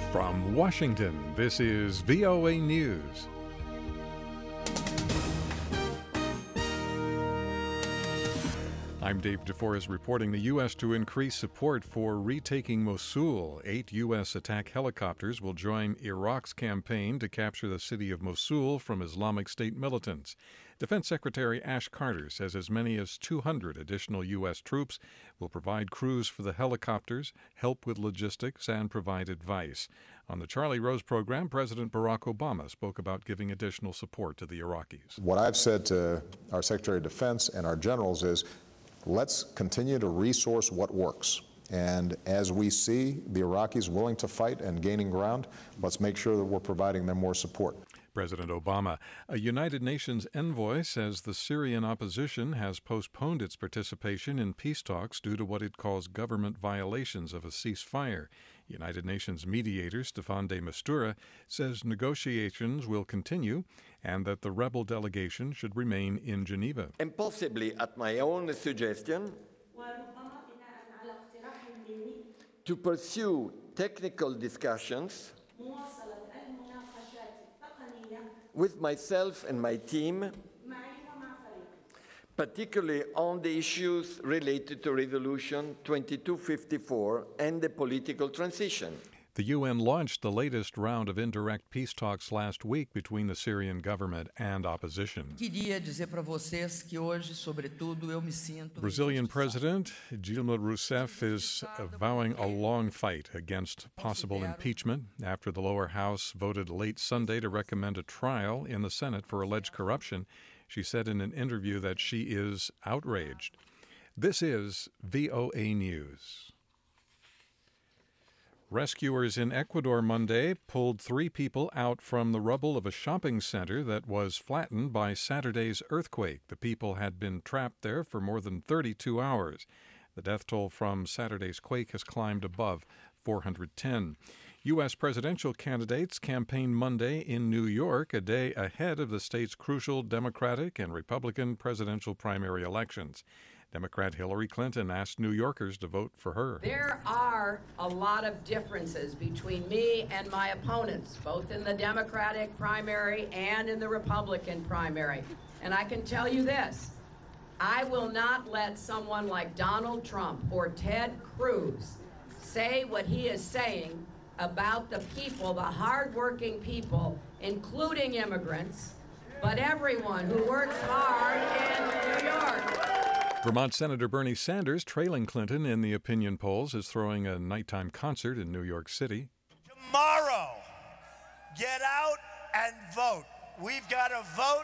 From Washington, this is VOA News. I'm Dave DeForest reporting the U.S. to increase support for retaking Mosul. 8 U.S. attack helicopters will join Iraq's campaign to capture the city of Mosul from Islamic State militants. Defense Secretary Ash Carter says as many as 200 additional U.S. troops will provide crews for the helicopters, help with logistics, and provide advice. On the Charlie Rose program, President Barack Obama spoke about giving additional support to the Iraqis. What I've said to our Secretary of Defense and our generals is, let's continue to resource what works. And as we see the Iraqis willing to fight and gaining ground, let's make sure that we're providing them more support. President Obama. A United Nations envoy says the Syrian opposition has postponed its participation in peace talks due to what it calls government violations of a ceasefire. United Nations mediator Staffan de Mistura says negotiations will continue and that the rebel delegation should remain in Geneva. And possibly at my own suggestion, to pursue technical discussions with myself and my team, particularly on the issues related to Resolution 2254 and the political transition. The UN launched the latest round of indirect peace talks last week between the Syrian government and opposition. Brazilian President Dilma Rousseff is vowing a long fight against possible impeachment after the lower house voted late Sunday to recommend a trial in the Senate for alleged corruption. She said in an interview that she is outraged. This is VOA News. Rescuers in Ecuador Monday pulled 3 people out from the rubble of a shopping center that was flattened by Saturday's earthquake. The people had been trapped there for more than 32 hours. The death toll from Saturday's quake has climbed above 410. U.S. presidential candidates campaigned Monday in New York, a day ahead of the state's crucial Democratic and Republican presidential primary elections. Democrat Hillary Clinton asked New Yorkers to vote for her. There are a lot of differences between me and my opponents, both in the Democratic primary and in the Republican primary. And I can tell you this, I will not let someone like Donald Trump or Ted Cruz say what he is saying about the people, the hardworking people, including immigrants, but everyone who works hard in New York. Vermont Senator Bernie Sanders, trailing Clinton in the opinion polls, is throwing a nighttime concert in New York City. Tomorrow, get out and vote. We've got to vote.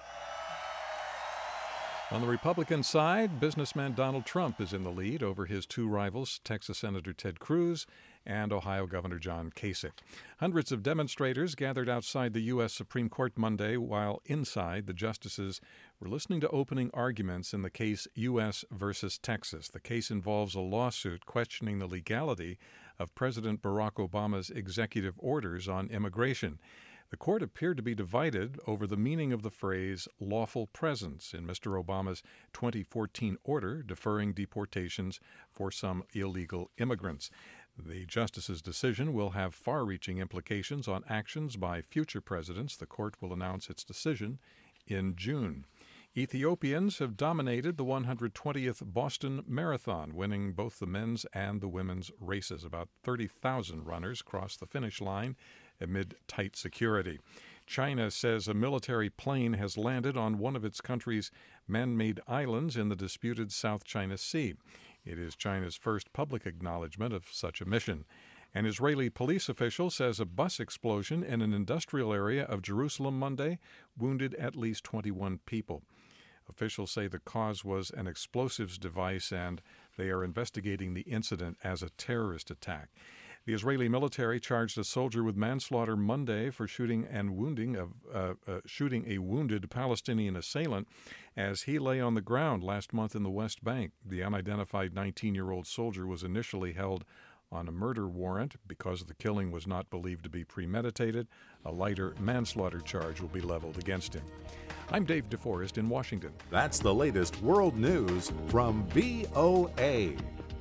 On the Republican side, businessman Donald Trump is in the lead over his 2 rivals, Texas Senator Ted Cruz and Ohio Governor John Kasich. Hundreds of demonstrators gathered outside the U.S. Supreme Court Monday, while inside, the justices were listening to opening arguments in the case U.S. versus Texas. The case involves a lawsuit questioning the legality of President Barack Obama's executive orders on immigration. The court appeared to be divided over the meaning of the phrase lawful presence in Mr. Obama's 2014 order deferring deportations for some illegal immigrants. The justice's decision will have far-reaching implications on actions by future presidents. The court will announce its decision in June. Ethiopians have dominated the 120th Boston Marathon, winning both the men's and the women's races. About 30,000 runners crossed the finish line amid tight security. China says a military plane has landed on one of its country's man-made islands in the disputed South China Sea. It is China's first public acknowledgement of such a mission. An Israeli police official says a bus explosion in an industrial area of Jerusalem Monday wounded at least 21 people. Officials say the cause was an explosives device, and they are investigating the incident as a terrorist attack. The Israeli military charged a soldier with manslaughter Monday for shooting a wounded Palestinian assailant as he lay on the ground last month in the West Bank. The unidentified 19-year-old soldier was initially held on a murder warrant because the killing was not believed to be premeditated. A lighter manslaughter charge will be leveled against him. I'm Dave DeForest in Washington. That's the latest world news from VOA.